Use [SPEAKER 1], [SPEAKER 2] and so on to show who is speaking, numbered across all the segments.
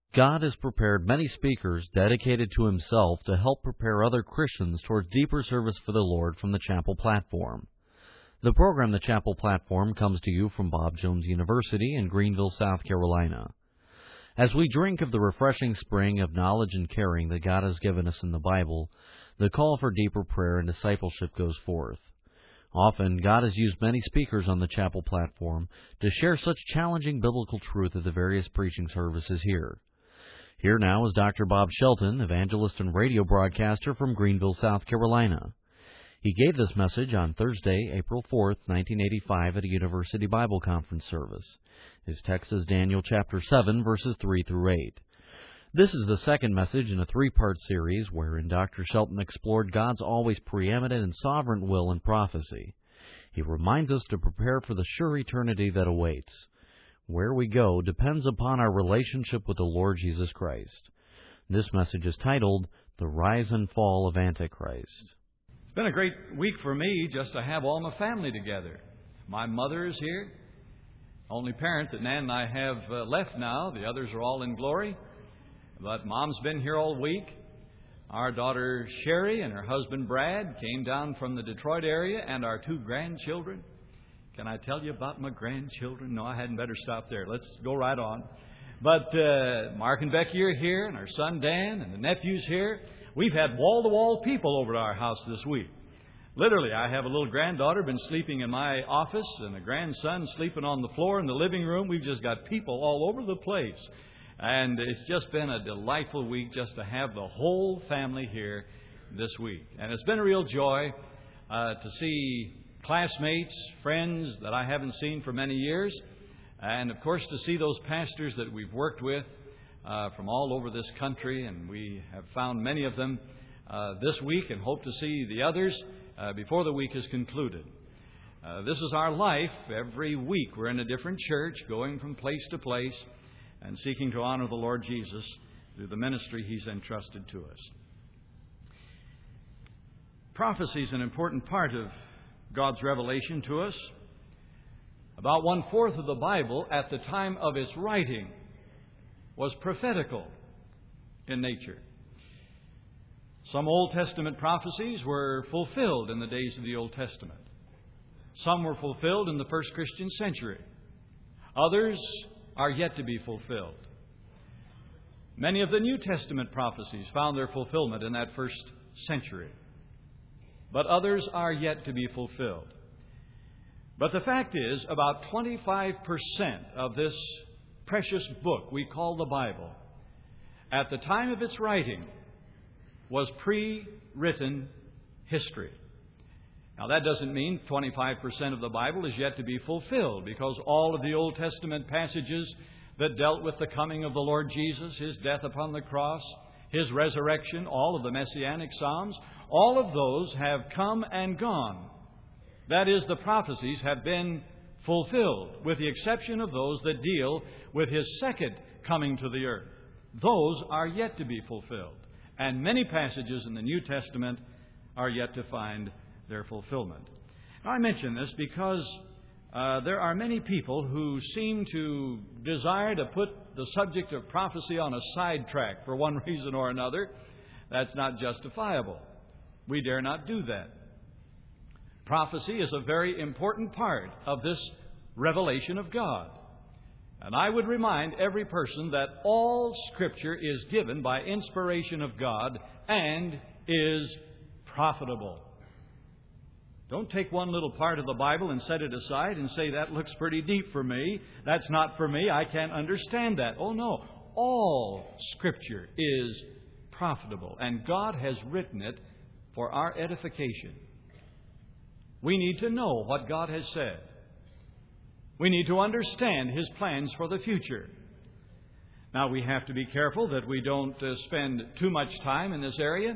[SPEAKER 1] God has prepared many speakers dedicated to Himself to help prepare other Christians towards deeper service for the Lord from the Chapel platform. The program, The Chapel Platform, comes to you from Bob Jones University in Greenville, South Carolina. As we drink of the refreshing spring of knowledge and caring that God has given us in the Bible, the call for deeper prayer and discipleship goes forth. Often, God has used many speakers on the Chapel platform to share such challenging biblical truth at the various preaching services here. Here now is Dr. Bob Shelton, evangelist and radio broadcaster from Greenville, South Carolina. He gave this message on Thursday, April 4th, 1985 at a University Bible Conference service. His text is Daniel chapter 7, verses 3 through 8. This is the second message in a three-part series wherein Dr. Shelton explored God's always preeminent and sovereign will in prophecy. He reminds us to prepare for the sure eternity that awaits. Where we go depends upon our relationship with the Lord Jesus Christ. This message is titled, The Rise and Fall of Antichrist.
[SPEAKER 2] It's been a great week for me just to have all my family together. My mother is here. Only parent that Nan and I have left now. The others are all in glory. But Mom's been here all week. Our daughter Sherry and her husband Brad came down from the Detroit area, and our two grandchildren. Can I tell you about my grandchildren? No, I hadn't better stop there. Let's go right on. But Mark and Becky are here, and our son Dan, and the nephew's here. We've had wall-to-wall people over to our house this week. Literally, I have a little granddaughter been sleeping in my office, and a grandson sleeping on the floor in the living room. We've just got people all over the place. And it's just been a delightful week just to have the whole family here this week. And it's been a real joy to see classmates, friends that I haven't seen for many years, and of course to see those pastors that we've worked with from all over this country, and we have found many of them this week and hope to see the others before the week is concluded. This is our life. Every week we're in a different church, going from place to place and seeking to honor the Lord Jesus through the ministry He's entrusted to us. Prophecy is an important part of God's revelation to us. About 1/4 of the Bible at the time of its writing was prophetical in nature. Some Old Testament prophecies were fulfilled in the days of the Old Testament. Some were fulfilled in the first Christian century. Others are yet to be fulfilled. Many of the New Testament prophecies found their fulfillment in that first century. But others are yet to be fulfilled. But the fact is, about 25% of this precious book we call the Bible, at the time of its writing, was pre-written history. Now, that doesn't mean 25% of the Bible is yet to be fulfilled, because all of the Old Testament passages that dealt with the coming of the Lord Jesus, His death upon the cross, His resurrection, all of the Messianic Psalms, all of those have come and gone. That is, the prophecies have been fulfilled, with the exception of those that deal with His second coming to the earth. Those are yet to be fulfilled. And many passages in the New Testament are yet to find their fulfillment. Now, I mention this because there are many people who seem to desire to put the subject of prophecy on a sidetrack for one reason or another. That's not justifiable. We dare not do that. Prophecy is a very important part of this revelation of God. And I would remind every person that all Scripture is given by inspiration of God and is profitable. Don't take one little part of the Bible and set it aside and say, that looks pretty deep for me. That's not for me. I can't understand that. Oh, no. All Scripture is profitable, and God has written it for our edification. We need to know what God has said. We need to understand His plans for the future. Now, we have to be careful that we don't spend too much time in this area.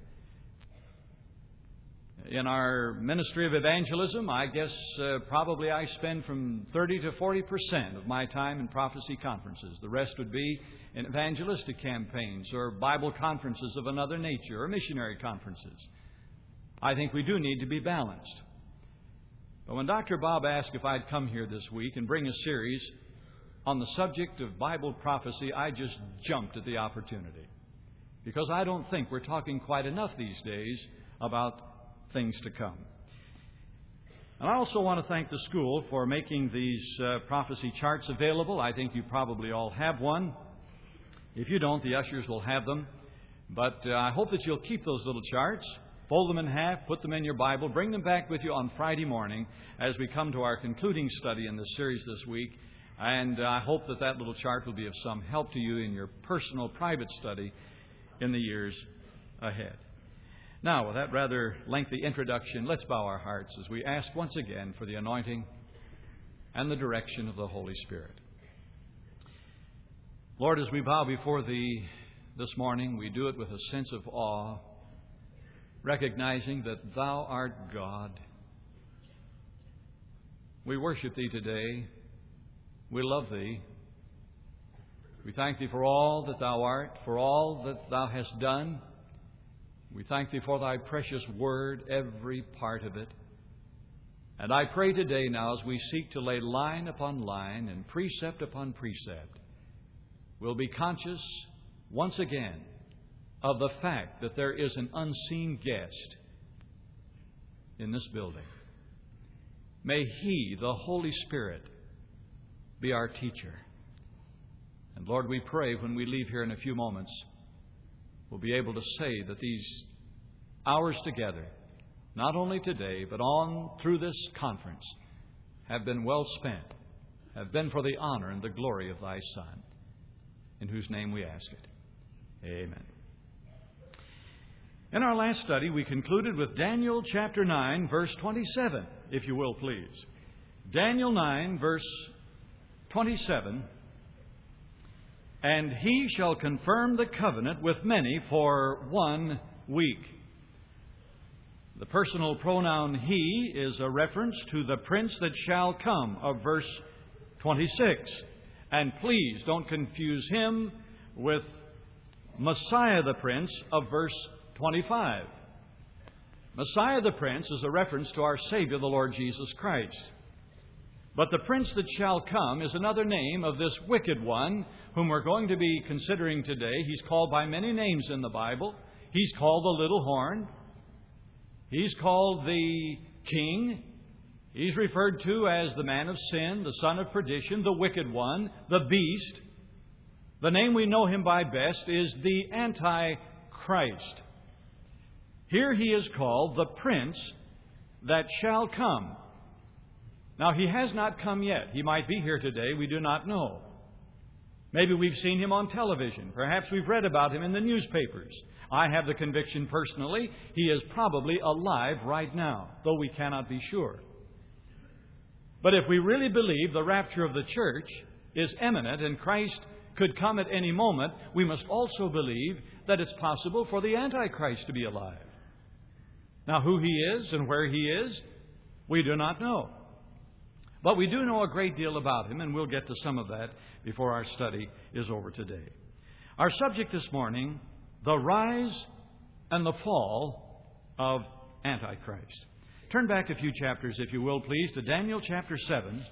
[SPEAKER 2] In our ministry of evangelism, I guess probably I spend from 30 to 40% of my time in prophecy conferences. The rest would be in evangelistic campaigns or Bible conferences of another nature or missionary conferences. I think we do need to be balanced. But when Dr. Bob asked if I'd come here this week and bring a series on the subject of Bible prophecy, I just jumped at the opportunity. Because I don't think we're talking quite enough these days about things to come. And I also want to thank the school for making these prophecy charts available. I think you probably all have one. If you don't, the ushers will have them. But I hope that you'll keep those little charts, fold them in half, put them in your Bible, bring them back with you on Friday morning as we come to our concluding study in this series this week. And I hope that that little chart will be of some help to you in your personal, private study in the years ahead. Now, with that rather lengthy introduction, let's bow our hearts as we ask once again for the anointing and the direction of the Holy Spirit. Lord, as we bow before Thee this morning, we do it with a sense of awe, recognizing that Thou art God. We worship Thee today. We love Thee. We thank Thee for all that Thou art, for all that Thou hast done. We thank Thee for Thy precious Word, every part of it. And I pray today now, as we seek to lay line upon line and precept upon precept, we'll be conscious once again of the fact that there is an unseen guest in this building. May He, the Holy Spirit, be our teacher. And Lord, we pray when we leave here in a few moments, we'll be able to say that these hours together, not only today, but on through this conference, have been well spent, have been for the honor and the glory of Thy Son, in whose name we ask it. Amen. In our last study, we concluded with Daniel chapter 9, verse 27, if you will, please. Daniel 9, verse 27. And He shall confirm the covenant with many for 1 week. The personal pronoun He is a reference to the Prince that shall come of verse 26. And please don't confuse Him with Messiah the Prince of verse 25. Messiah the Prince is a reference to our Savior, the Lord Jesus Christ. But the Prince that shall come is another name of this wicked one whom we're going to be considering today. He's called by many names in the Bible. He's called the little horn. He's called the king. He's referred to as the man of sin, the son of perdition, the wicked one, the beast. The name we know him by best is the Antichrist. Here he is called the Prince that shall come. Now, he has not come yet. He might be here today. We do not know. Maybe we've seen him on television. Perhaps we've read about him in the newspapers. I have the conviction personally he is probably alive right now, though we cannot be sure. But if we really believe the rapture of the church is imminent and Christ could come at any moment, we must also believe that it's possible for the Antichrist to be alive. Now, who he is and where he is, we do not know. But we do know a great deal about him, and we'll get to some of that before our study is over today. Our subject this morning, the rise and the fall of Antichrist. Turn back a few chapters, if you will, please, to Daniel chapter 7.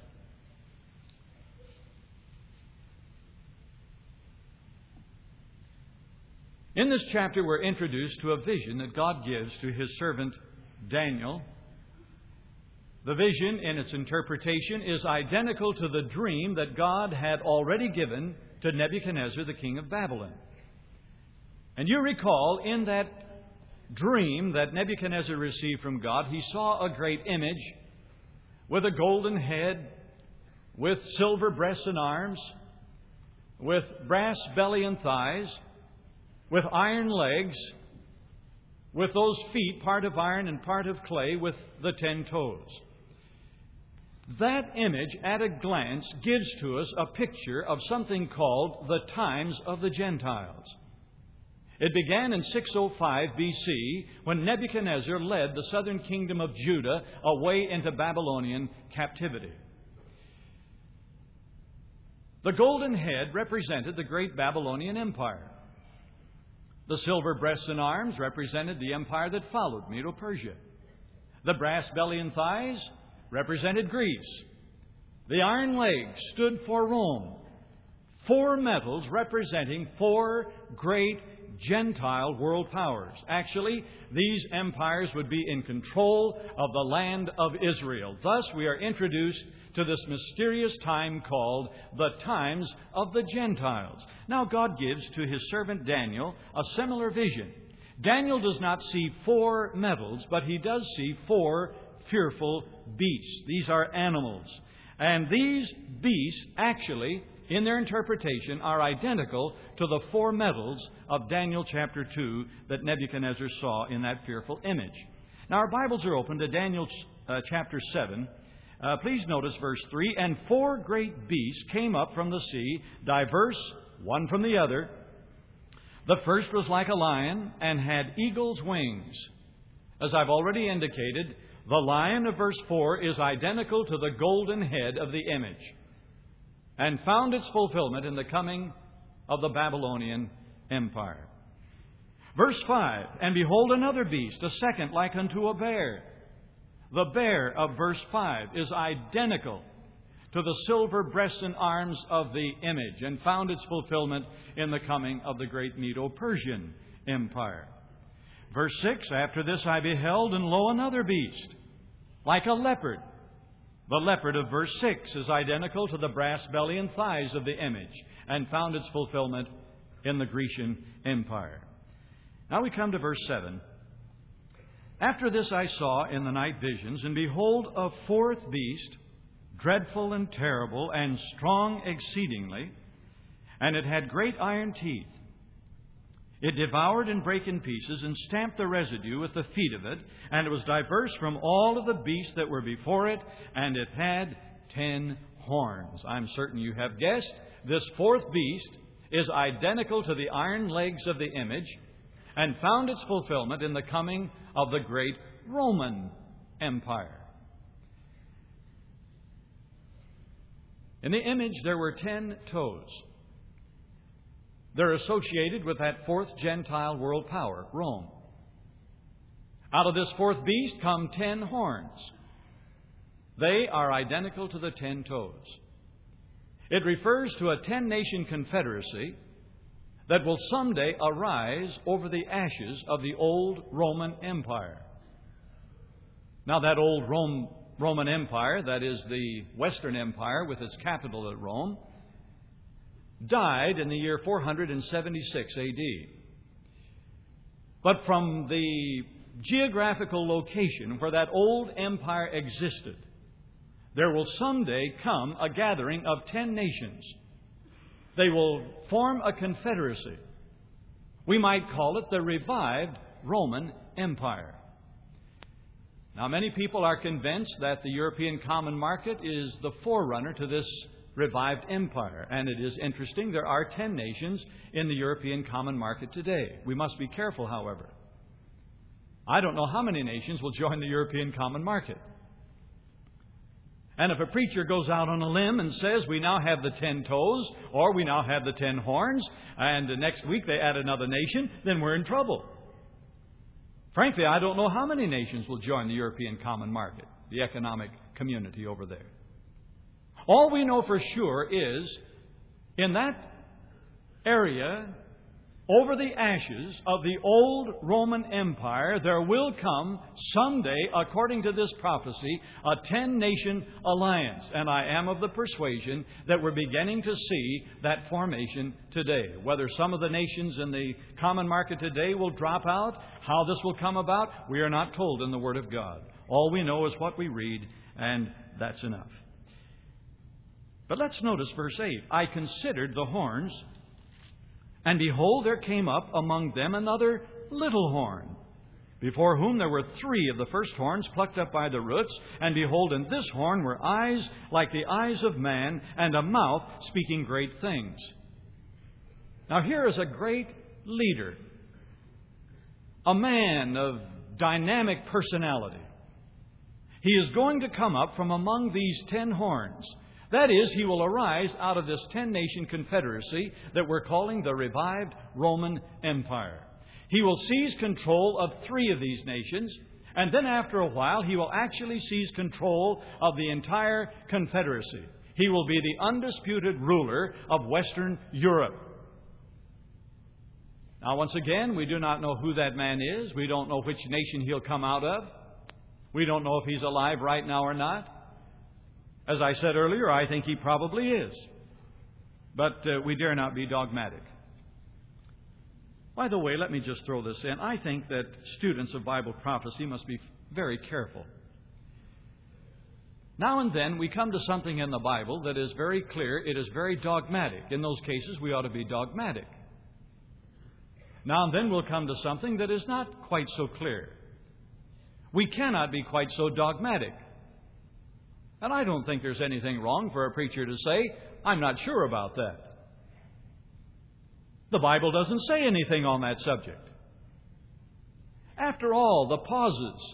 [SPEAKER 2] In this chapter, we're introduced to a vision that God gives to His servant Daniel. The vision, in its interpretation, is identical to the dream that God had already given to Nebuchadnezzar, the king of Babylon. And you recall, in that dream that Nebuchadnezzar received from God, he saw a great image with a golden head, with silver breasts and arms, with brass belly and thighs, with iron legs, with those feet, part of iron and part of clay, with the 10 toes. That image, at a glance, gives to us a picture of something called the times of the Gentiles. It began in 605 BC when Nebuchadnezzar led the southern kingdom of Judah away into Babylonian captivity. The golden head represented the great Babylonian Empire. The silver breasts and arms represented the empire that followed, Medo-Persia. The brass belly and thighs represented Greece. The iron legs stood for Rome. four metals representing four great Gentile world powers. Actually, these empires would be in control of the land of Israel. Thus, we are introduced to this mysterious time called the times of the Gentiles. Now, God gives to His servant Daniel a similar vision. Daniel does not see four metals, but he does see four fearful beasts. These are animals. And these beasts, actually, in their interpretation, are identical to the four metals of Daniel chapter 2 that Nebuchadnezzar saw in that fearful image. Now, our Bibles are open to Daniel chapter 7. Please notice verse 3. And four great beasts came up from the sea, diverse one from the other. The first was like a lion and had eagle's wings. As I've already indicated, the lion of verse 4 is identical to the golden head of the image, and found its fulfillment in the coming of the Babylonian Empire. Verse 5, and behold another beast, a second like unto a bear. The bear of verse 5 is identical to the silver breasts and arms of the image, and found its fulfillment in the coming of the great Medo-Persian Empire. Verse 6, after this I beheld, and lo, another beast, like a leopard. The leopard of verse 6 is identical to the brass belly and thighs of the image, and found its fulfillment in the Grecian Empire. Now we come to verse 7. After this I saw in the night visions, and behold, a fourth beast, dreadful and terrible, and strong exceedingly, and it had great iron teeth. It devoured and brake in pieces, and stamped the residue with the feet of it, and it was diverse from all of the beasts that were before it, and it had 10 horns. I'm certain you have guessed. This fourth beast is identical to the iron legs of the image, and found its fulfillment in the coming of the great Roman Empire. In the image there were 10 toes. They're associated with that fourth Gentile world power, Rome. Out of this fourth beast come 10 horns. They are identical to the 10 toes. It refers to a 10-nation confederacy that will someday arise over the ashes of the old Roman Empire. Now, that old Roman Empire, that is the Western Empire with its capital at Rome, died in the year 476 A.D. But from the geographical location where that old empire existed, there will someday come a gathering of 10 nations. They will form a confederacy. We might call it the revived Roman Empire. Now, many people are convinced that the European common market is the forerunner to this revived empire. And it is interesting, there are 10 nations in the European common market today. We must be careful, however. I don't know how many nations will join the European common market. And if a preacher goes out on a limb and says, we now have the 10 toes, or we now have the 10 horns, and next week they add another nation, then we're in trouble. Frankly, I don't know how many nations will join the European common market, the economic community over there. All we know for sure is, in that area, over the ashes of the old Roman Empire, there will come someday, according to this prophecy, a 10-nation alliance. And I am of the persuasion that we're beginning to see that formation today. Whether some of the nations in the common market today will drop out, how this will come about, we are not told in the Word of God. All we know is what we read, and that's enough. But let's notice verse 8. I considered the horns, and behold, there came up among them another little horn, before whom there were 3 of the first horns plucked up by the roots. And behold, in this horn were eyes like the eyes of man, and a mouth speaking great things. Now here is a great leader, a man of dynamic personality. He is going to come up from among these 10 horns. That is, he will arise out of this 10-nation confederacy that we're calling the revived Roman Empire. He will seize control of 3 of these nations, and then after a while he will actually seize control of the entire confederacy. He will be the undisputed ruler of Western Europe. Now, once again, we do not know who that man is. We don't know which nation he'll come out of. We don't know if he's alive right now or not. As I said earlier, I think he probably is. But we dare not be dogmatic. By the way, let me just throw this in. I think that students of Bible prophecy must be very careful. Now and then we come to something in the Bible that is very clear. It is very dogmatic. In those cases, we ought to be dogmatic. Now and then we'll come to something that is not quite so clear. We cannot be quite so dogmatic. And I don't think there's anything wrong for a preacher to say, I'm not sure about that. The Bible doesn't say anything on that subject. After all, the pauses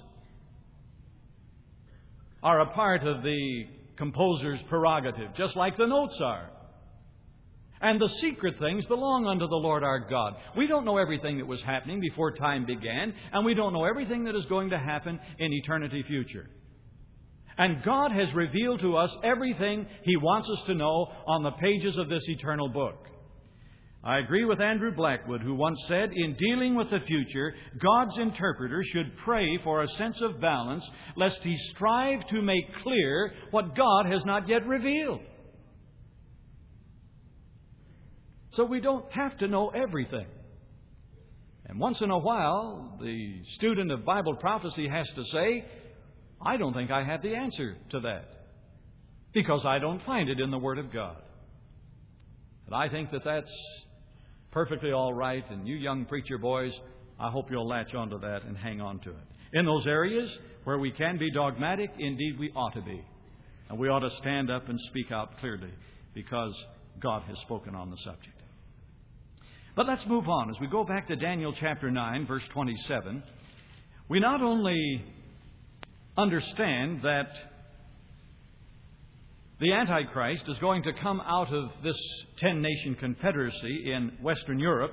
[SPEAKER 2] are a part of the composer's prerogative, just like the notes are. And the secret things belong unto the Lord our God. We don't know everything that was happening before time began, and we don't know everything that is going to happen in eternity future. And God has revealed to us everything He wants us to know on the pages of this eternal book. I agree with Andrew Blackwood, who once said, in dealing with the future, God's interpreter should pray for a sense of balance, lest he strive to make clear what God has not yet revealed. So we don't have to know everything. And once in a while, the student of Bible prophecy has to say, I don't think I have the answer to that, because I don't find it in the Word of God. And I think that that's perfectly all right. And you young preacher boys, I hope you'll latch onto that and hang on to it. In those areas where we can be dogmatic, indeed we ought to be. And we ought to stand up and speak out clearly, because God has spoken on the subject. But let's move on. As we go back to Daniel chapter 9, verse 27, we not only understand that the Antichrist is going to come out of this 10-nation confederacy in Western Europe.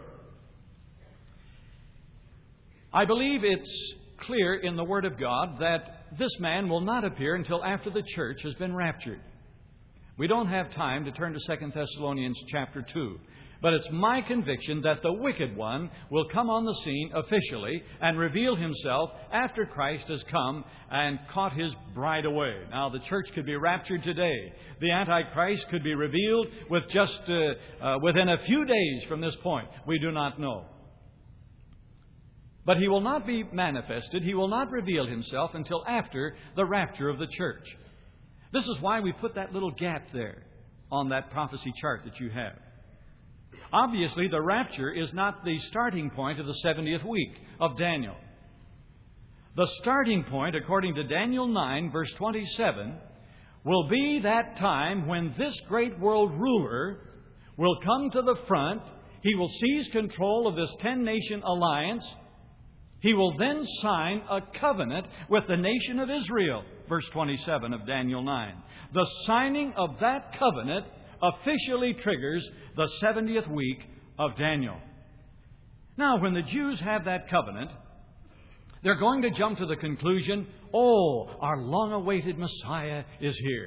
[SPEAKER 2] I believe it's clear in the Word of God that this man will not appear until after the church has been raptured. We don't have time to turn to 2 Thessalonians chapter 2. But it's my conviction that the wicked one will come on the scene officially and reveal himself after Christ has come and caught His bride away. Now, the church could be raptured today. The Antichrist could be revealed with just within a few days from this point. We do not know. But he will not be manifested. He will not reveal himself until after the rapture of the church. This is why we put that little gap there on that prophecy chart that you have. Obviously, the rapture is not the starting point of the 70th week of Daniel. The starting point, according to Daniel 9, verse 27, will be that time when this great world ruler will come to the front. He will seize control of this 10-nation alliance. He will then sign a covenant with the nation of Israel, verse 27 of Daniel 9. The signing of that covenant officially triggers the 70th week of Daniel. Now, when the Jews have that covenant, they're going to jump to the conclusion, our long-awaited Messiah is here.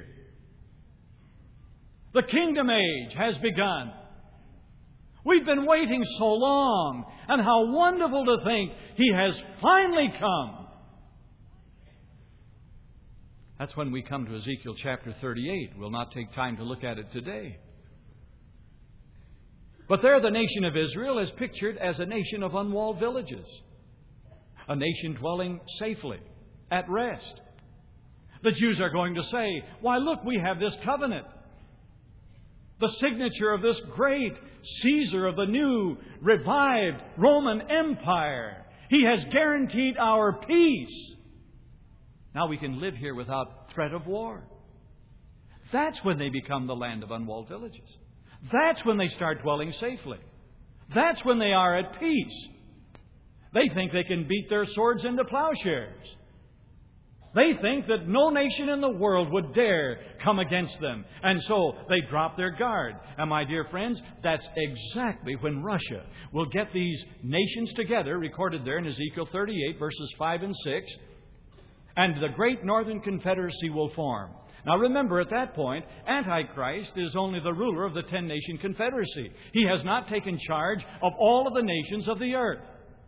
[SPEAKER 2] The kingdom age has begun. We've been waiting so long, and how wonderful to think He has finally come. That's when we come to Ezekiel chapter 38. We'll not take time to look at it today. But there the nation of Israel is pictured as a nation of unwalled villages. A nation dwelling safely, at rest. The Jews are going to say, why, look, we have this covenant. The signature of this great Caesar of the new, revived Roman Empire. He has guaranteed our peace. Now we can live here without threat of war. That's when they become the land of unwalled villages. That's when they start dwelling safely. That's when they are at peace. They think they can beat their swords into plowshares. They think that no nation in the world would dare come against them. And so they drop their guard. And my dear friends, that's exactly when Russia will get these nations together, recorded there in Ezekiel 38, verses 5 and 6. And the great Northern Confederacy will form. Now remember, at that point, Antichrist is only the ruler of the 10-nation confederacy. He has not taken charge of all of the nations of the earth.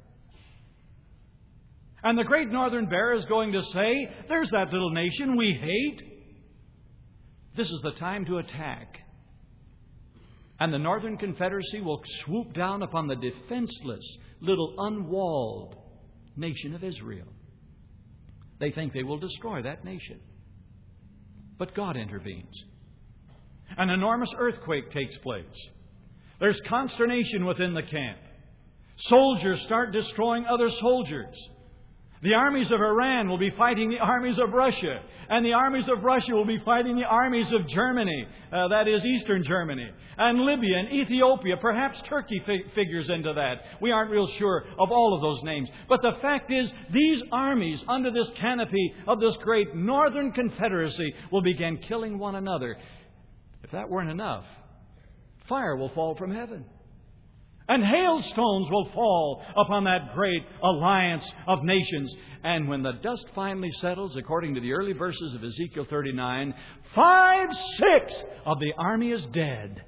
[SPEAKER 2] And the great northern bear is going to say, there's that little nation we hate. This is the time to attack. And the Northern Confederacy will swoop down upon the defenseless, little unwalled nation of Israel. They think they will destroy that nation. But God intervenes. An enormous earthquake takes place. There's consternation within the camp. Soldiers start destroying other soldiers. The armies of Iran will be fighting the armies of Russia. And the armies of Russia will be fighting the armies of Germany. That is, Eastern Germany. And Libya and Ethiopia. Perhaps Turkey figures into that. We aren't real sure of all of those names. But the fact is, these armies, under this canopy of this great Northern Confederacy, will begin killing one another. If that weren't enough, fire will fall from heaven. And hailstones will fall upon that great alliance of nations. And when the dust finally settles, according to the early verses of Ezekiel 39, 5/6 of the army is dead.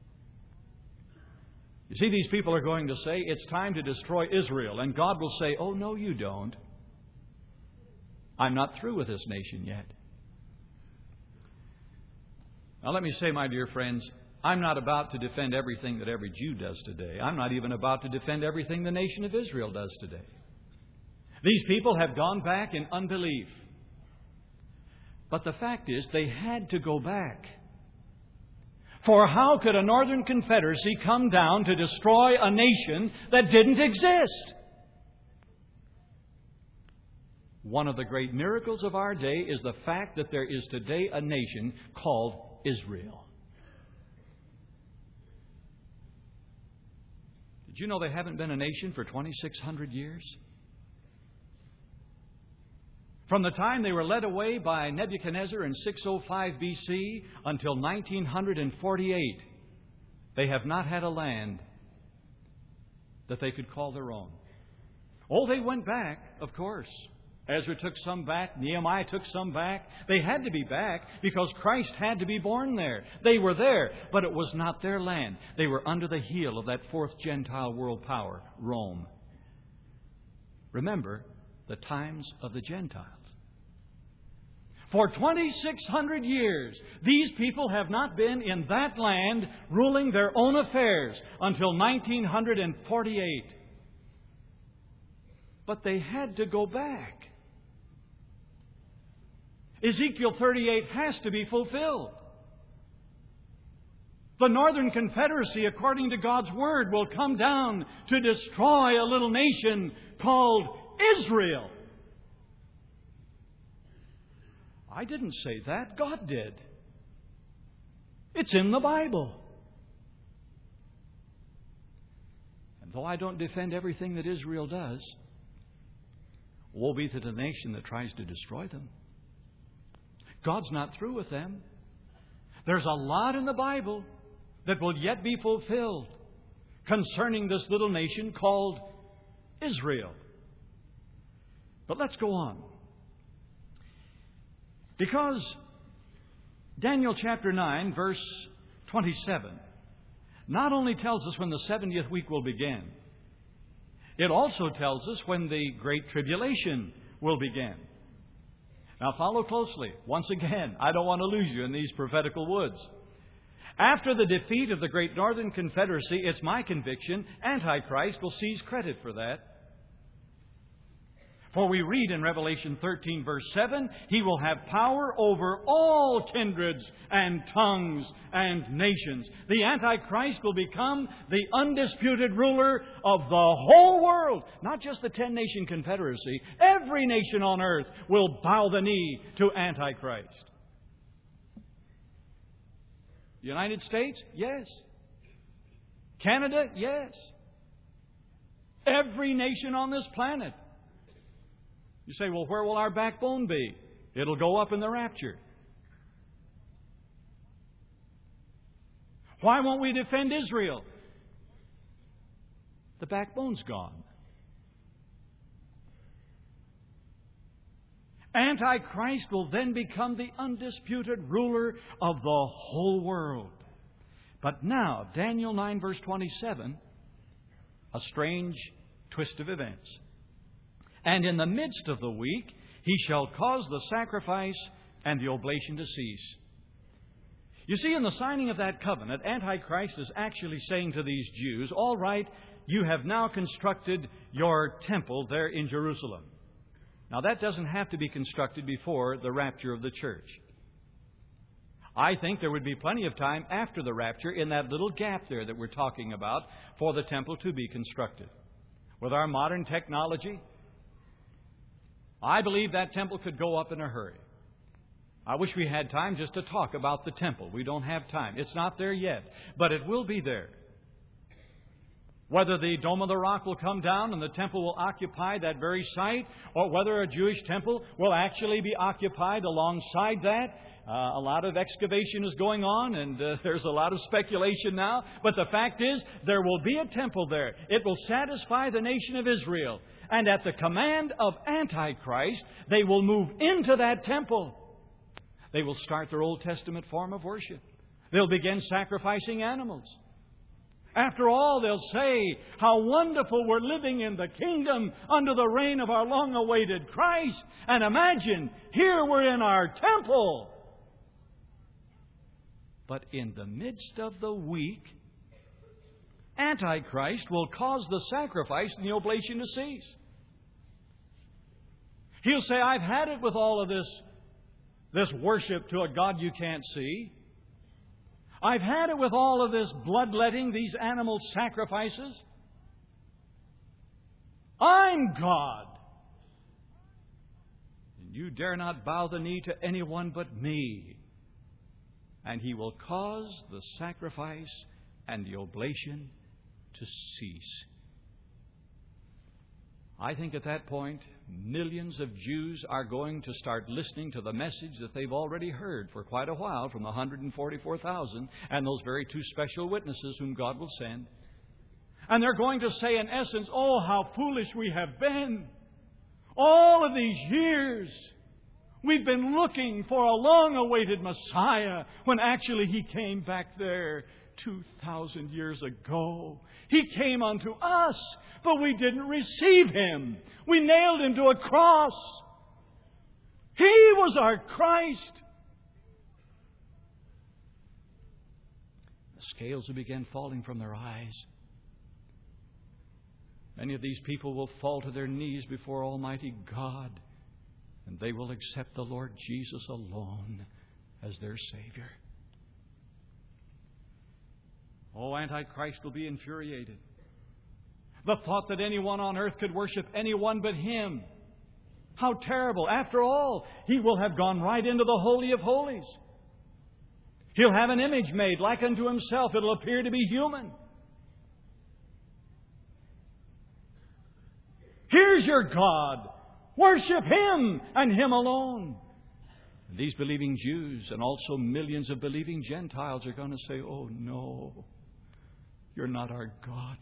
[SPEAKER 2] You see, these people are going to say, it's time to destroy Israel. And God will say, oh, no, you don't. I'm not through with this nation yet. Now, let me say, my dear friends, I'm not about to defend everything that every Jew does today. I'm not even about to defend everything the nation of Israel does today. These people have gone back in unbelief. But the fact is, they had to go back. For how could a Northern Confederacy come down to destroy a nation that didn't exist? One of the great miracles of our day is the fact that there is today a nation called Israel. Did you know they haven't been a nation for 2,600 years? From the time they were led away by Nebuchadnezzar in 605 BC until 1948, they have not had a land that they could call their own. Oh, they went back, of course. Ezra took some back. Nehemiah took some back. They had to be back because Christ had to be born there. They were there, but it was not their land. They were under the heel of that fourth Gentile world power, Rome. Remember the times of the Gentiles. For 2,600 years, these people have not been in that land ruling their own affairs until 1948. But they had to go back. Ezekiel 38 has to be fulfilled. The Northern Confederacy, according to God's Word, will come down to destroy a little nation called Israel. I didn't say that. God did. It's in the Bible. And though I don't defend everything that Israel does, woe be to the nation that tries to destroy them. God's not through with them. There's a lot in the Bible that will yet be fulfilled concerning this little nation called Israel. But let's go on. Because Daniel chapter 9, verse 27, not only tells us when the 70th week will begin, it also tells us when the Great Tribulation will begin. Now follow closely. Once again, I don't want to lose you in these prophetical woods. After the defeat of the Great Northern Confederacy, it's my conviction, Antichrist will seize credit for that. For we read in Revelation 13, verse 7, he will have power over all kindreds and tongues and nations. The Antichrist will become the undisputed ruler of the whole world. Not just the 10-nation confederacy. Every nation on earth will bow the knee to Antichrist. United States? Yes. Canada? Yes. Every nation on this planet. You say, well, where will our backbone be? It'll go up in the rapture. Why won't we defend Israel? The backbone's gone. Antichrist will then become the undisputed ruler of the whole world. But now, Daniel 9, verse 27, a strange twist of events. And in the midst of the week, he shall cause the sacrifice and the oblation to cease. You see, in the signing of that covenant, Antichrist is actually saying to these Jews, all right, you have now constructed your temple there in Jerusalem. Now, that doesn't have to be constructed before the rapture of the church. I think there would be plenty of time after the rapture in that little gap there that we're talking about for the temple to be constructed. With our modern technology, I believe that temple could go up in a hurry. I wish we had time just to talk about the temple. We don't have time. It's not there yet, but it will be there. Whether the Dome of the Rock will come down and the temple will occupy that very site, or whether a Jewish temple will actually be occupied alongside that, a lot of excavation is going on, and there's a lot of speculation now. But the fact is, there will be a temple there. It will satisfy the nation of Israel. And at the command of Antichrist, they will move into that temple. They will start their Old Testament form of worship. They'll begin sacrificing animals. After all, they'll say, how wonderful we're living in the kingdom under the reign of our long-awaited Christ. And imagine, here we're in our temple. But in the midst of the week, Antichrist will cause the sacrifice and the oblation to cease. He'll say, I've had it with all of this worship to a God you can't see. I've had it with all of this bloodletting, these animal sacrifices. I'm God. And you dare not bow the knee to anyone but me. And He will cause the sacrifice and the oblation to cease. I think at that point, millions of Jews are going to start listening to the message that they've already heard for quite a while from the 144,000 and those very two special witnesses whom God will send. And they're going to say, in essence, oh, how foolish we have been. All of these years, we've been looking for a long-awaited Messiah when actually He came back there 2,000 years ago. He came unto us, but we didn't receive Him. We nailed Him to a cross. He was our Christ. The scales will begin falling from their eyes. Many of these people will fall to their knees before Almighty God, and they will accept the Lord Jesus alone as their Savior. Oh, Antichrist will be infuriated. The thought that anyone on earth could worship anyone but Him. How terrible. After all, he will have gone right into the Holy of Holies. He'll have an image made like unto himself. It'll appear to be human. Here's your God. Worship Him and Him alone. And these believing Jews and also millions of believing Gentiles are going to say, oh no, you're not our God.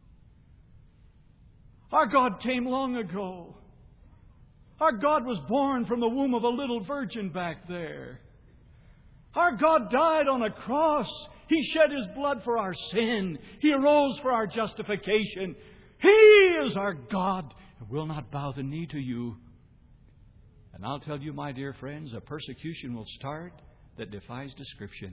[SPEAKER 2] Our God came long ago. Our God was born from the womb of a little virgin back there. Our God died on a cross. He shed His blood for our sin. He arose for our justification. He is our God and will not bow the knee to you. And I'll tell you, my dear friends, a persecution will start that defies description.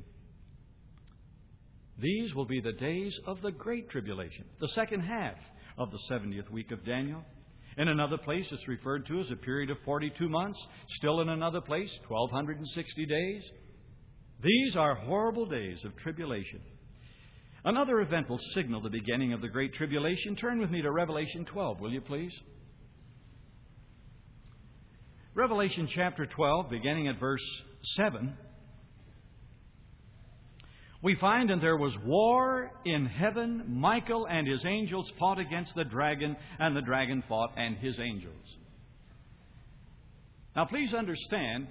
[SPEAKER 2] These will be the days of the Great Tribulation, the second half of the 70th week of Daniel. In another place, it's referred to as a period of 42 months. Still in another place, 1,260 days. These are horrible days of tribulation. Another event will signal the beginning of the Great Tribulation. Turn with me to Revelation 12, will you please? Revelation chapter 12, beginning at verse 7. We find, and there was war in heaven. Michael and his angels fought against the dragon, and the dragon fought and his angels. Now please understand,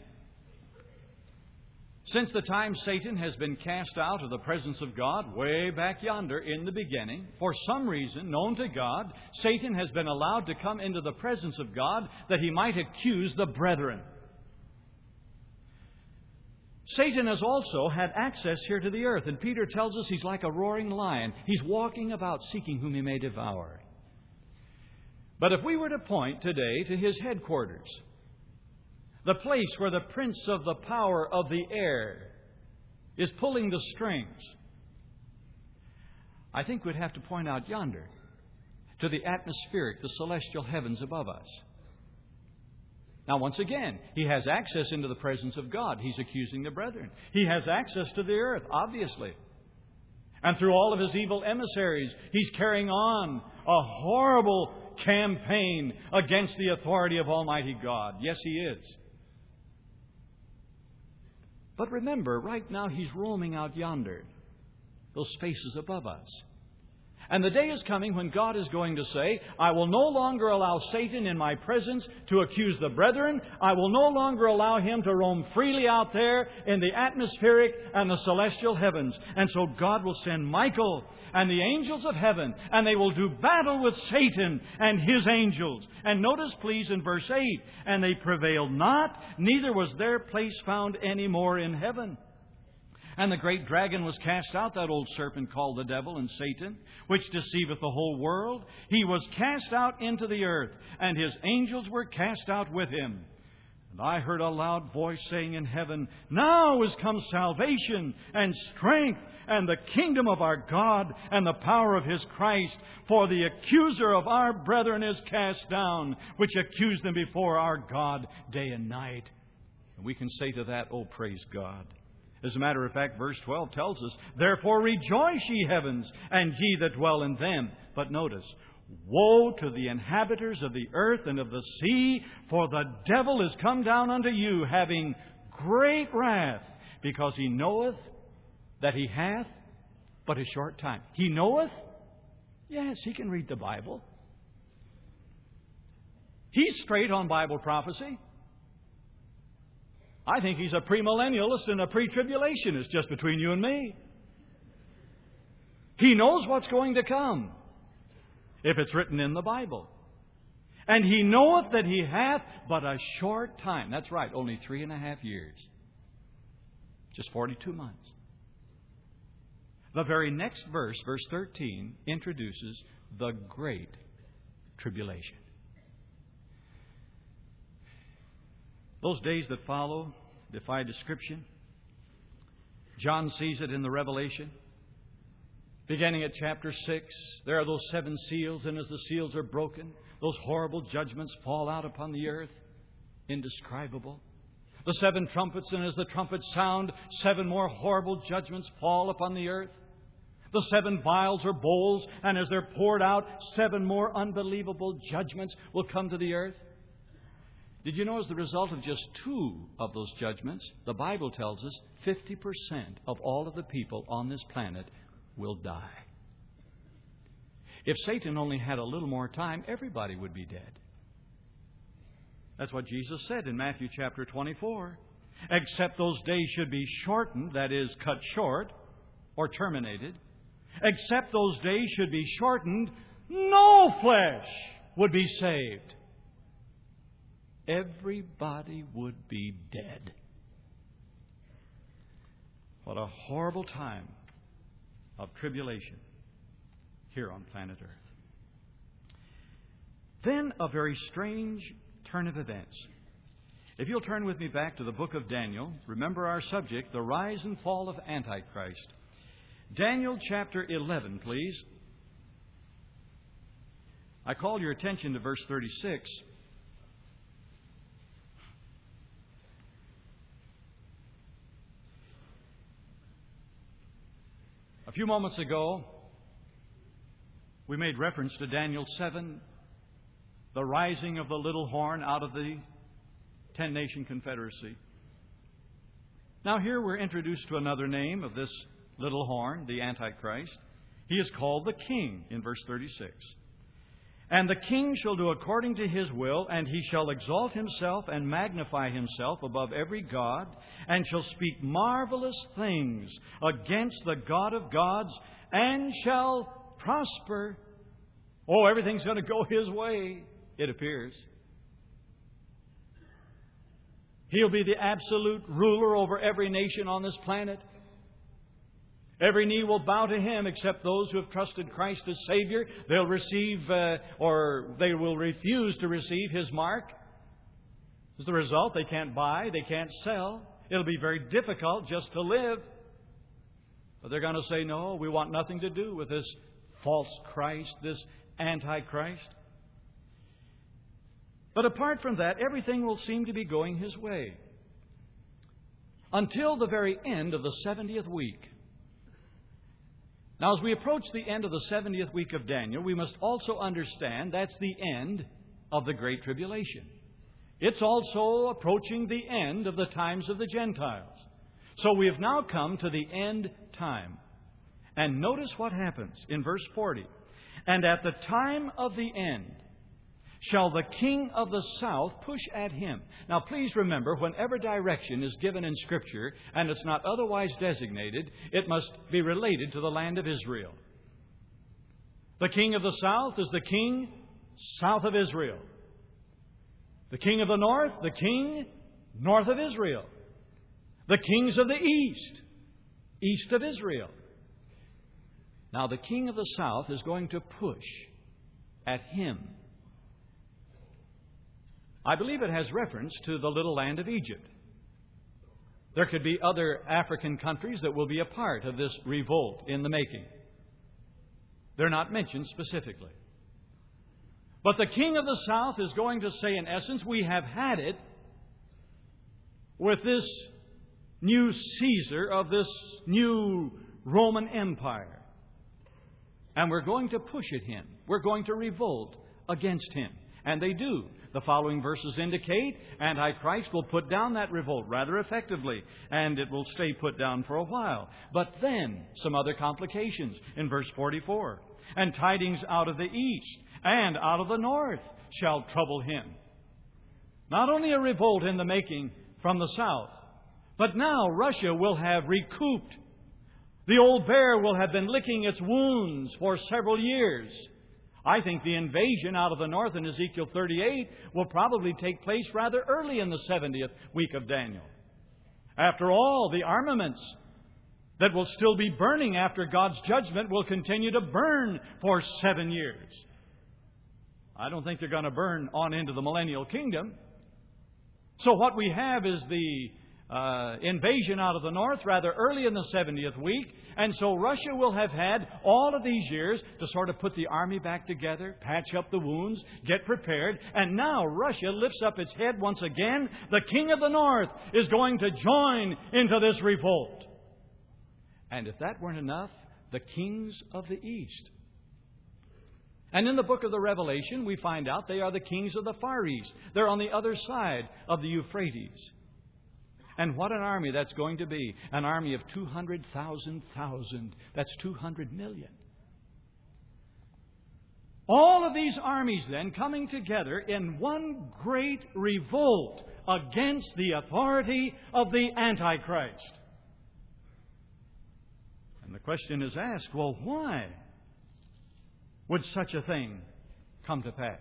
[SPEAKER 2] since the time Satan has been cast out of the presence of God, way back yonder in the beginning, for some reason known to God, Satan has been allowed to come into the presence of God that he might accuse the brethren. Satan has also had access here to the earth, and Peter tells us he's like a roaring lion. He's walking about seeking whom he may devour. But if we were to point today to his headquarters, the place where the prince of the power of the air is pulling the strings, I think we'd have to point out yonder to the atmospheric, the celestial heavens above us. Now, once again, he has access into the presence of God. He's accusing the brethren. He has access to the earth, obviously. And through all of his evil emissaries, he's carrying on a horrible campaign against the authority of Almighty God. Yes, he is. But remember, right now he's roaming out yonder, those spaces above us. And the day is coming when God is going to say, I will no longer allow Satan in my presence to accuse the brethren. I will no longer allow him to roam freely out there in the atmospheric and the celestial heavens. And so God will send Michael and the angels of heaven, and they will do battle with Satan and his angels. And notice, please, in verse 8, and they prevailed not, neither was their place found any more in heaven. And the great dragon was cast out, that old serpent called the devil and Satan, which deceiveth the whole world. He was cast out into the earth, and his angels were cast out with him. And I heard a loud voice saying in heaven, Now is come salvation and strength and the kingdom of our God and the power of his Christ. For the accuser of our brethren is cast down, which accused them before our God day and night. And we can say to that, Oh, praise God. As a matter of fact, verse 12 tells us, Therefore rejoice, ye heavens, and ye that dwell in them. But notice, Woe to the inhabitants of the earth and of the sea, for the devil is come down unto you, having great wrath, because he knoweth that he hath but a short time. He knoweth? Yes, he can read the Bible. He's straight on Bible prophecy. I think he's a premillennialist and a pre-tribulationist, just between you and me. He knows what's going to come, if it's written in the Bible. And he knoweth that he hath but a short time. That's right, only 3.5 years. Just 42 months. The very next verse, verse 13, introduces the Great Tribulation. Those days that follow defy description. John sees it in the Revelation. Beginning at chapter 6, there are those 7 seals, and as the seals are broken, those horrible judgments fall out upon the earth, indescribable. The 7 trumpets, and as the trumpets sound, 7 more horrible judgments fall upon the earth. The 7 vials or bowls, and as they're poured out, 7 more unbelievable judgments will come to the earth. Did you know as the result of just 2 of those judgments, the Bible tells us 50% of all of the people on this planet will die. If Satan only had a little more time, everybody would be dead. That's what Jesus said in Matthew chapter 24. Except those days should be shortened, that is, cut short or terminated. Except those days should be shortened, no flesh would be saved. Everybody would be dead. What a horrible time of tribulation here on planet Earth. Then a very strange turn of events. If you'll turn with me back to the book of Daniel, remember our subject, the rise and fall of Antichrist. Daniel chapter 11, please. I call your attention to verse 36. A few moments ago, we made reference to Daniel 7, the rising of the little horn out of the 10-nation confederacy. Now here we're introduced to another name of this little horn, the Antichrist. He is called the King in verse 36. And the King shall do according to his will, and he shall exalt himself and magnify himself above every god, and shall speak marvelous things against the God of gods, and shall prosper. Oh, everything's going to go his way, it appears. He'll be the absolute ruler over every nation on this planet. Every knee will bow to Him except those who have trusted Christ as Savior. They'll receive or they will refuse to receive His mark. As the result, they can't buy, they can't sell. It'll be very difficult just to live. But they're going to say, no, we want nothing to do with this false Christ, this Antichrist. But apart from that, everything will seem to be going His way. Until the very end of the 70th week. Now, as we approach the end of the 70th week of Daniel, we must also understand that's the end of the Great Tribulation. It's also approaching the end of the times of the Gentiles. So we have now come to the end time. And notice what happens in verse 40. And at the time of the end shall the king of the south push at him. Now please remember, whenever direction is given in Scripture and it's not otherwise designated, it must be related to the land of Israel. The king of the south is the king south of Israel. The king of the north, the king north of Israel. The kings of the east, east of Israel. Now the king of the south is going to push at him. I believe it has reference to the little land of Egypt. There could be other African countries that will be a part of this revolt in the making. They're not mentioned specifically. But the king of the south is going to say, in essence, we have had it with this new Caesar of this new Roman Empire. And we're going to push at him. We're going to revolt against him. And they do. The following verses indicate Antichrist will put down that revolt rather effectively, and it will stay put down for a while. But then, some other complications in verse 44. And tidings out of the east and out of the north shall trouble him. Not only a revolt in the making from the south, but now Russia will have recouped. The old bear will have been licking its wounds for several years. I think the invasion out of the north in Ezekiel 38 will probably take place rather early in the 70th week of Daniel. After all, the armaments that will still be burning after God's judgment will continue to burn for 7 years. I don't think they're going to burn on into the millennial kingdom. So what we have is the invasion out of the north rather early in the 70th week. And so Russia will have had all of these years to sort of put the army back together, patch up the wounds, get prepared. And now Russia lifts up its head once again. The king of the north is going to join into this revolt. And if that weren't enough, the kings of the east. And in the book of the Revelation, we find out they are the kings of the Far East. They're on the other side of the Euphrates. And what an army that's going to be. An army of 200,000. That's 200 million. All of these armies then coming together in one great revolt against the authority of the Antichrist. And the question is asked, well, why would such a thing come to pass?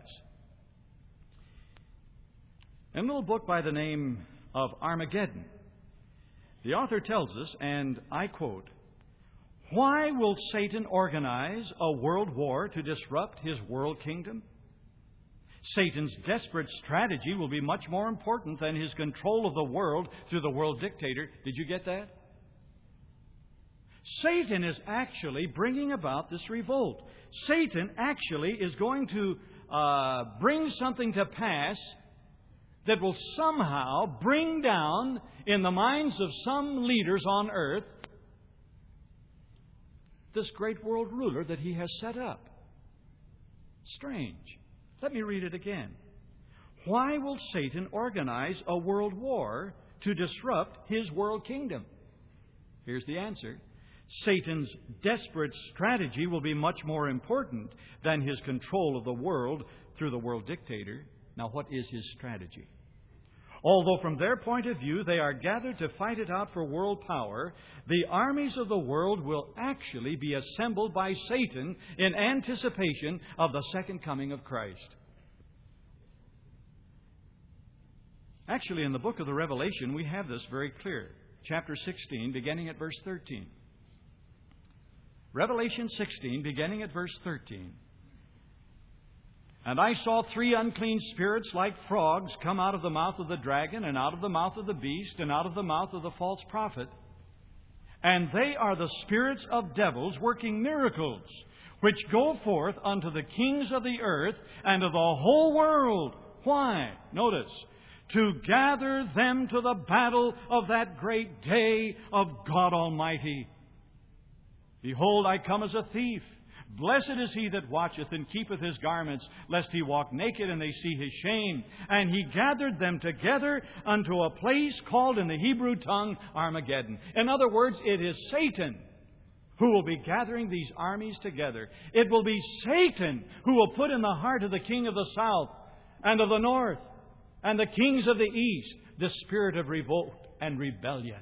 [SPEAKER 2] In a little book by the name of Armageddon, the author tells us, and I quote, "Why will Satan organize a world war to disrupt his world kingdom? Satan's desperate strategy will be much more important than his control of the world through the world dictator." Did you get that? Satan is actually bringing about this revolt. Satan actually is going to bring something to pass that will somehow bring down in the minds of some leaders on earth this great world ruler that he has set up. Strange. Let me read it again. Why will Satan organize a world war to disrupt his world kingdom? Here's the answer. Satan's desperate strategy will be much more important than his control of the world through the world dictator. Now, what is his strategy? Although from their point of view they are gathered to fight it out for world power, the armies of the world will actually be assembled by Satan in anticipation of the second coming of Christ. Actually, in the book of the Revelation, we have this very clear. Chapter 16, beginning at verse 13. Revelation 16, beginning at verse 13. And I saw 3 unclean spirits like frogs come out of the mouth of the dragon, and out of the mouth of the beast, and out of the mouth of the false prophet. And they are the spirits of devils working miracles, which go forth unto the kings of the earth and of the whole world. Why? Notice. To gather them to the battle of that great day of God Almighty. Behold, I come as a thief. Blessed is he that watcheth and keepeth his garments, lest he walk naked and they see his shame. And he gathered them together unto a place called in the Hebrew tongue Armageddon. In other words, it is Satan who will be gathering these armies together. It will be Satan who will put in the heart of the king of the south and of the north and the kings of the east the spirit of revolt and rebellion.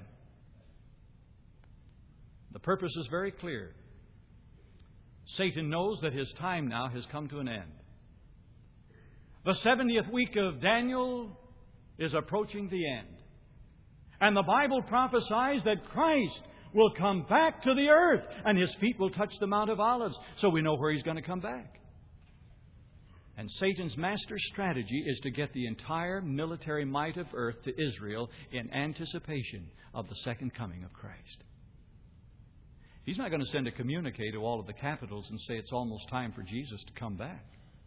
[SPEAKER 2] The purpose is very clear. Satan knows that his time now has come to an end. The 70th week of Daniel is approaching the end. And the Bible prophesies that Christ will come back to the earth and His feet will touch the Mount of Olives. So we know where He's going to come back. And Satan's master strategy is to get the entire military might of earth to Israel in anticipation of the second coming of Christ. He's not going to send a communique to all of the capitals and say it's almost time for Jesus to come back.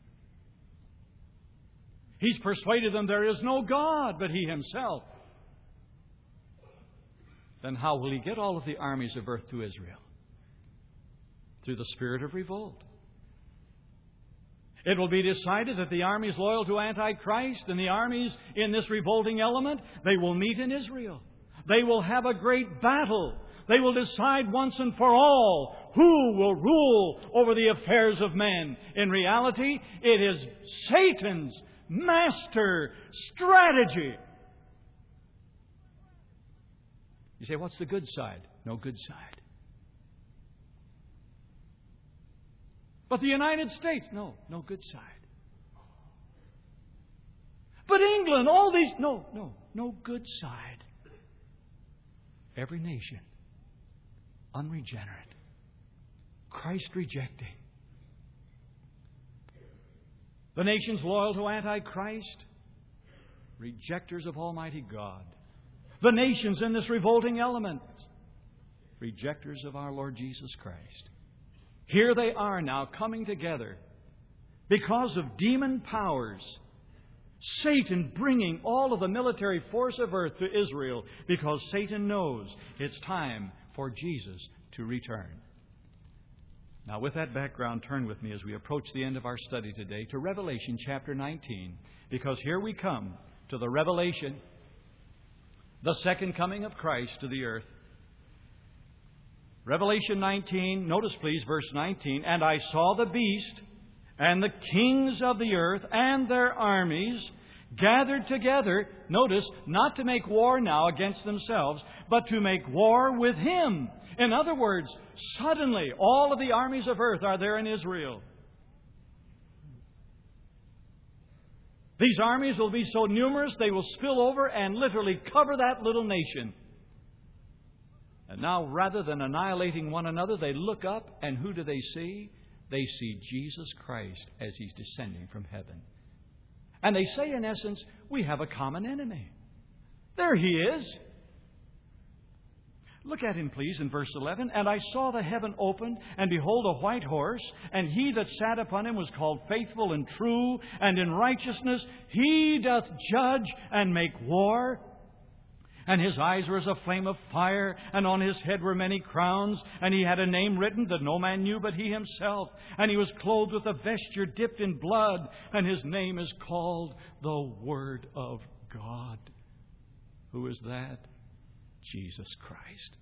[SPEAKER 2] He's persuaded them there is no God but He Himself. Then how will He get all of the armies of earth to Israel? Through the spirit of revolt. It will be decided that the armies loyal to Antichrist and the armies in this revolting element, they will meet in Israel. They will have a great battle. They will decide once and for all who will rule over the affairs of men. In reality, it is Satan's master strategy. You say, what's the good side? No good side. But the United States? No good side. But England, all these? No good side. Every nation. Unregenerate, Christ rejecting. The nations loyal to Antichrist, rejectors of Almighty God. The nations in this revolting element, rejectors of our Lord Jesus Christ. Here they are now coming together because of demon powers. Satan bringing all of the military force of earth to Israel because Satan knows it's time for Jesus to return. Now, with that background, turn with me as we approach the end of our study today to Revelation chapter 19, because here we come to the revelation, the second coming of Christ to the earth. Revelation 19, notice please verse 19, and I saw the beast and the kings of the earth and their armies gathered together, notice, not to make war now against themselves, but to make war with Him. In other words, suddenly all of the armies of earth are there in Israel. These armies will be so numerous they will spill over and literally cover that little nation. And now, rather than annihilating one another, they look up, and who do they see? They see Jesus Christ as He's descending from heaven. And they say, in essence, we have a common enemy. There He is. Look at Him, please, in verse 11. And I saw the heaven opened, and behold, a white horse, and He that sat upon him was called Faithful and True, and in righteousness He doth judge and make war. And His eyes were as a flame of fire, and on His head were many crowns, and He had a name written that no man knew but He Himself. And He was clothed with a vesture dipped in blood, and His name is called the Word of God. Who is that? Jesus Christ.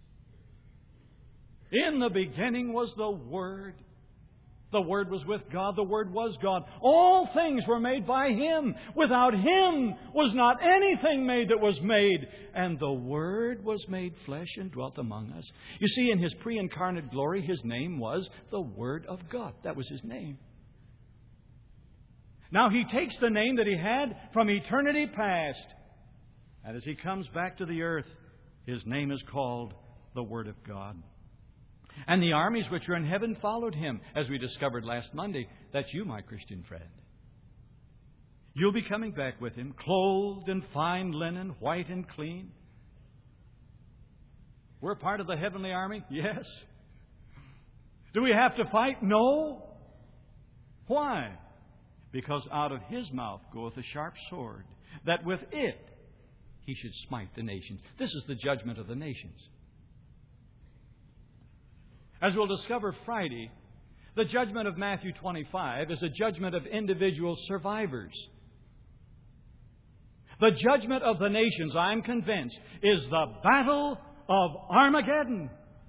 [SPEAKER 2] In the beginning was the Word. The Word was with God. The Word was God. All things were made by Him. Without Him was not anything made that was made. And the Word was made flesh and dwelt among us. You see, in His pre-incarnate glory, His name was the Word of God. That was His name. Now He takes the name that He had from eternity past. And as He comes back to the earth, His name is called the Word of God. And the armies which are in heaven followed Him, as we discovered last Monday. That's you, my Christian friend. You'll be coming back with Him, clothed in fine linen, white and clean. We're part of the heavenly army? Yes. Do we have to fight? No. Why? Because out of His mouth goeth a sharp sword, that with it He should smite the nations. This is the judgment of the nations. As we'll discover Friday, the judgment of Matthew 25 is a judgment of individual survivors. The judgment of the nations, I'm convinced, is the battle of Armageddon.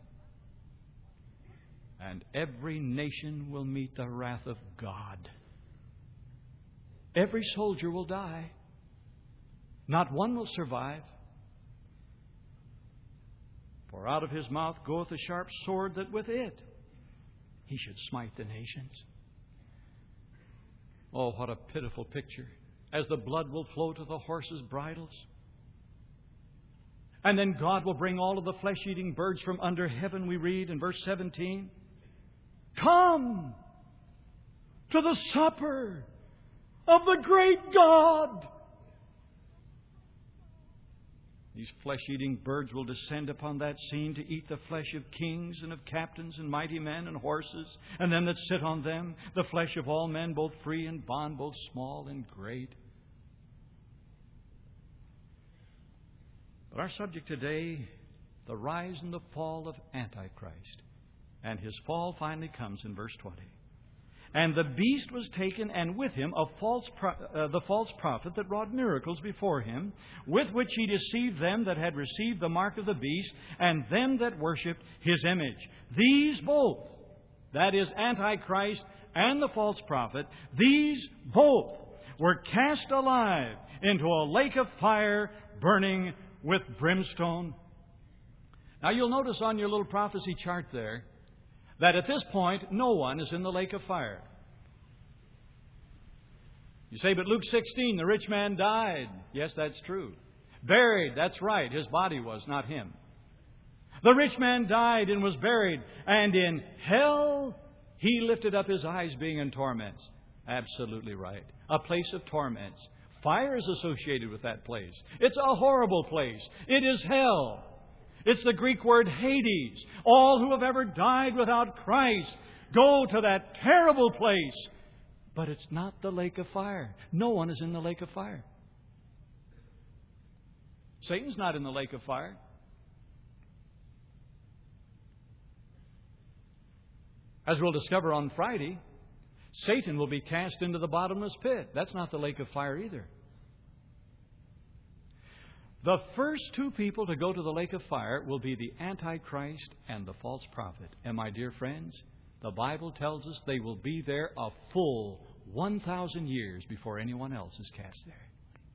[SPEAKER 2] And every nation will meet the wrath of God. Every soldier will die. Not one will survive. For out of His mouth goeth a sharp sword, that with it He should smite the nations. Oh, what a pitiful picture, as the blood will flow to the horses' bridles. And then God will bring all of the flesh-eating birds from under heaven, we read in verse 17. Come to the supper of the great God. These flesh-eating birds will descend upon that scene to eat the flesh of kings and of captains and mighty men and horses, and them that sit on them, the flesh of all men, both free and bond, both small and great. But our subject today, the rise and the fall of Antichrist. And his fall finally comes in verse 20. And the beast was taken, and with him the false prophet that wrought miracles before him, with which he deceived them that had received the mark of the beast, and them that worshipped his image. These both, that is Antichrist and the false prophet, these both were cast alive into a lake of fire burning with brimstone. Now you'll notice on your little prophecy chart there that at this point no one is in the lake of fire. You say, but Luke 16, the rich man died. Yes, that's true. Buried, that's right. His body was, not him. The rich man died and was buried, and in hell he lifted up his eyes, being in torments. Absolutely right. A place of torments. Fire is associated with that place. It's a horrible place. It is hell. It's the Greek word Hades. All who have ever died without Christ go to that terrible place. But it's not the lake of fire. No one is in the lake of fire. Satan's not in the lake of fire. As we'll discover on Friday, Satan will be cast into the bottomless pit. That's not the lake of fire either. The first two people to go to the lake of fire will be the Antichrist and the false prophet. And my dear friends, the Bible tells us they will be there a full 1,000 years before anyone else is cast there.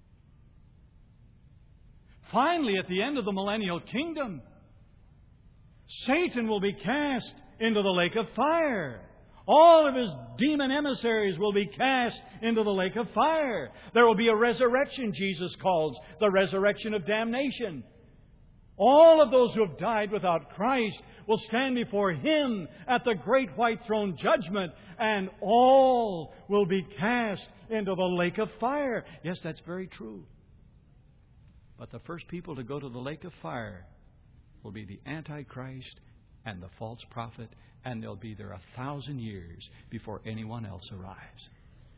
[SPEAKER 2] Finally, at the end of the millennial kingdom, Satan will be cast into the lake of fire. All of his demon emissaries will be cast into the lake of fire. There will be a resurrection, Jesus calls the resurrection of damnation. All of those who have died without Christ will stand before Him at the great white throne judgment, and all will be cast into the lake of fire. Yes, that's very true. But the first people to go to the lake of fire will be the Antichrist and the false prophet, and they'll be there 1,000 years before anyone else arrives.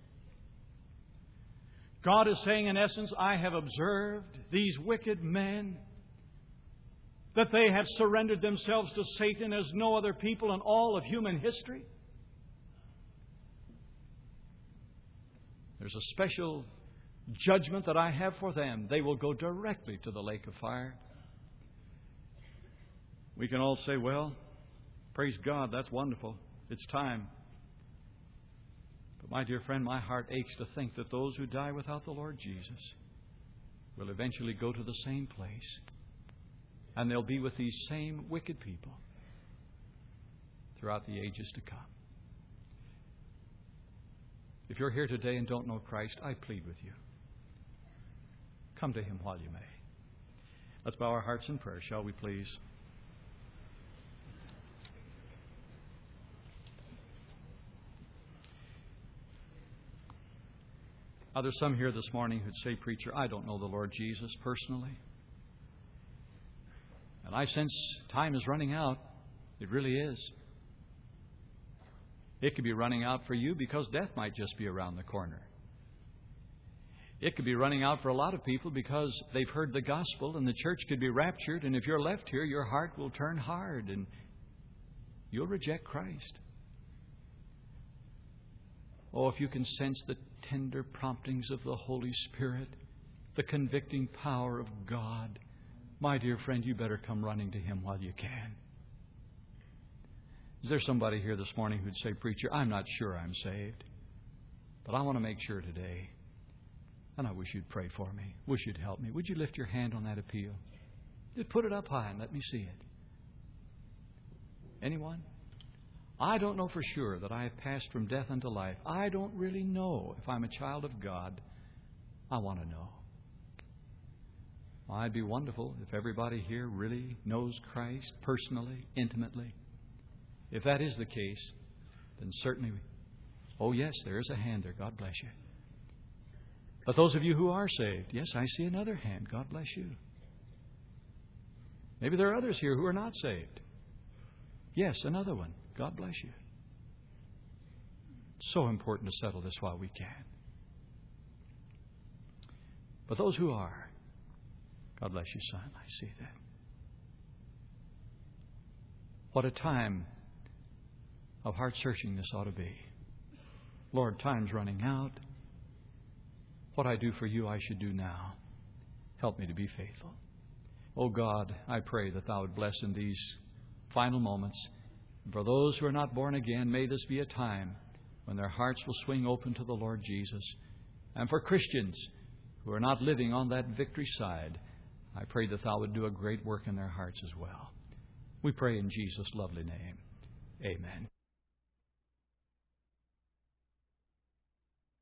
[SPEAKER 2] God is saying, in essence, I have observed these wicked men, that they have surrendered themselves to Satan as no other people in all of human history. There's a special judgment that I have for them. They will go directly to the lake of fire. We can all say, well, praise God, that's wonderful. It's time. But my dear friend, my heart aches to think that those who die without the Lord Jesus will eventually go to the same place. And they'll be with these same wicked people throughout the ages to come. If you're here today and don't know Christ, I plead with you. Come to Him while you may. Let's bow our hearts in prayer, shall we please? Now, there's some here this morning who'd say, Preacher, I don't know the Lord Jesus personally. And I sense time is running out. It really is. It could be running out for you because death might just be around the corner. It could be running out for a lot of people because they've heard the gospel and the church could be raptured, and if you're left here, your heart will turn hard and you'll reject Christ. Oh, if you can sense the tender promptings of the Holy Spirit, the convicting power of God, my dear friend, you better come running to Him while you can. Is there somebody here this morning who'd say, Preacher, I'm not sure I'm saved, but I want to make sure today, and I wish you'd pray for me. Wish you'd help me. Would you lift your hand on that appeal? Just put it up high and let me see it. Anyone? I don't know for sure that I have passed from death unto life. I don't really know if I'm a child of God. I want to know. Well, it'd be wonderful if everybody here really knows Christ personally, intimately. If that is the case, then certainly, oh yes, there is a hand there. God bless you. But those of you who are saved, yes, I see another hand. God bless you. Maybe there are others here who are not saved. Yes, another one. God bless you. It's so important to settle this while we can. But those who are, God bless you, son. I see that. What a time of heart searching this ought to be. Lord, time's running out. What I do for you, I should do now. Help me to be faithful. Oh God, I pray that Thou would bless in these final moments. For those who are not born again, may this be a time when their hearts will swing open to the Lord Jesus. And for Christians who are not living on that victory side, I pray that Thou would do a great work in their hearts as well. We pray in Jesus' lovely name. Amen.